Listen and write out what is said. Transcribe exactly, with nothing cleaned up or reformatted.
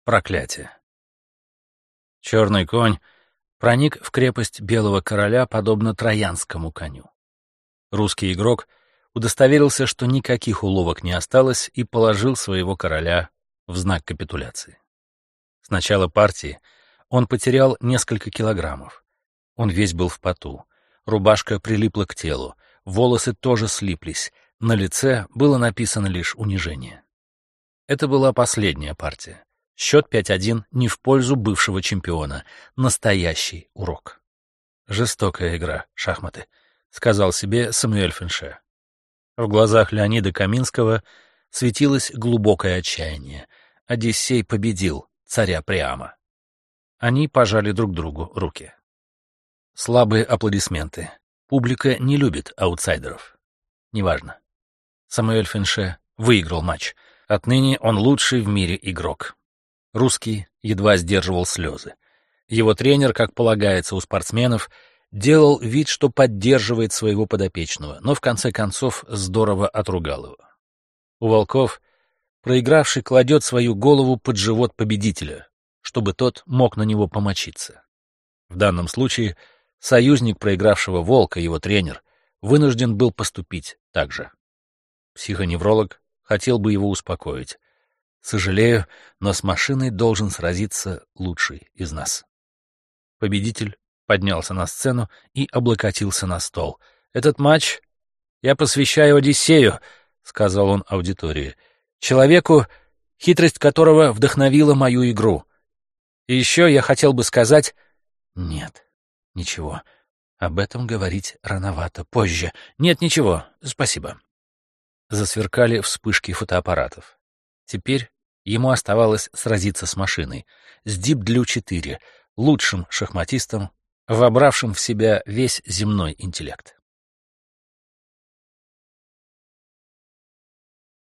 Проклятие. Черный конь проник в крепость Белого Короля подобно троянскому коню. Русский игрок удостоверился, что никаких уловок не осталось, и положил своего короля в знак капитуляции. С начала партии он потерял несколько килограммов. Он весь был в поту, рубашка прилипла к телу, волосы тоже слиплись, на лице было написано лишь унижение. Это была последняя партия. Счет пять один не в пользу бывшего чемпиона. Настоящий урок. «Жестокая игра, шахматы», — сказал себе Самюэль Фенше. В глазах Леонида Каминского светилось глубокое отчаяние. Одиссей победил царя Приама. Они пожали друг другу руки. Слабые аплодисменты. Публика не любит аутсайдеров. Неважно. Самуэль Фенше выиграл матч. Отныне он лучший в мире игрок. Русский едва сдерживал слезы. Его тренер, как полагается у спортсменов, делал вид, что поддерживает своего подопечного, но в конце концов здорово отругал его. У волков проигравший кладет свою голову под живот победителя, чтобы тот мог на него помочиться. В данном случае союзник проигравшего волка, его тренер, вынужден был поступить так же. Психоневролог хотел бы его успокоить. «Сожалею, но с машиной должен сразиться лучший из нас». Победитель поднялся на сцену и облокотился на стол. «Этот матч я посвящаю Одиссею», — сказал он аудитории, «человеку, хитрость которого вдохновила мою игру. И еще я хотел бы сказать...» «Нет, ничего, об этом говорить рановато, позже. Нет, ничего, спасибо». Засверкали вспышки фотоаппаратов. Теперь ему оставалось сразиться с машиной, с Deep Blue четыре, лучшим шахматистом, вобравшим в себя весь земной интеллект.